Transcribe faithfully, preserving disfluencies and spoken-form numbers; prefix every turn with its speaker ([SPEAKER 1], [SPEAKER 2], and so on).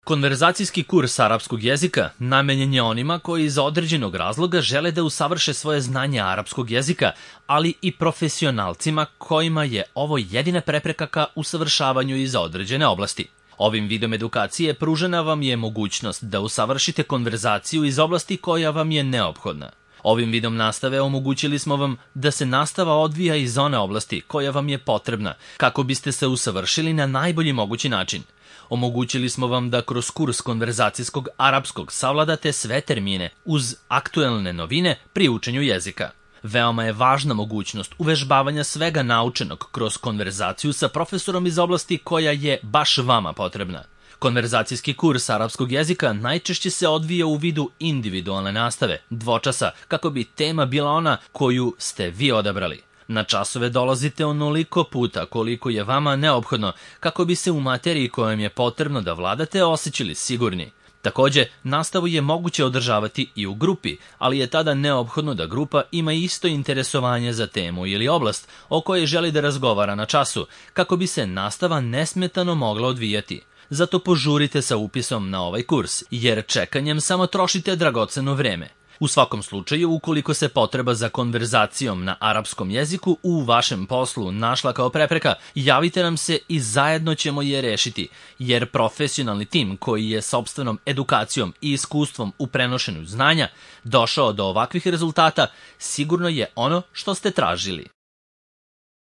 [SPEAKER 1] Konverzacijski kurs arapskog jezika namenjen je onima koji iz određenog razloga žele da usavrše svoje znanje arapskog jezika, ali i profesionalcima kojima je ovo jedina prepreka ka usavršavanju iz određene oblasti. Ovim vidom edukacije pružena vam je mogućnost da usavršite konverzaciju iz oblasti koja vam je neophodna. Ovim vidom nastave omogućili smo vam da se nastava odvija iz one oblasti koja vam je potrebna, kako biste se usavršili na najbolji mogući način. Omogućili smo vam da kroz kurs konverzacijskog arapskog savladate sve termine uz aktuelne novine pri učenju jezika. Veoma je važna mogućnost uvežbavanja svega naučenog kroz konverzaciju sa profesorom iz oblasti koja je baš vama potrebna. Konverzacijski kurs arapskog jezika najčešće se odvija u vidu individualne nastave, dvočasa, kako bi tema bila ona koju ste vi odabrali. Na časove dolazite onoliko puta koliko je vama neophodno, kako bi se u materiji kojom je potrebno da vladate osjećali sigurni. Takođe, nastavu je moguće održavati i u grupi, ali je tada neophodno da grupa ima isto interesovanje za temu ili oblast o kojoj želi da razgovara na času, kako bi se nastava nesmetano mogla odvijati. Zato požurite sa upisom na ovaj kurs, jer čekanjem samo trošite dragoceno vreme. U svakom slučaju, ukoliko se potreba za konverzacijom na arapskom jeziku u vašem poslu našla kao prepreka, javite nam se i zajedno ćemo je rešiti, jer profesionalni tim koji je sopstvenom edukacijom i iskustvom u prenošenju znanja došao do ovakvih rezultata, sigurno je ono što ste tražili.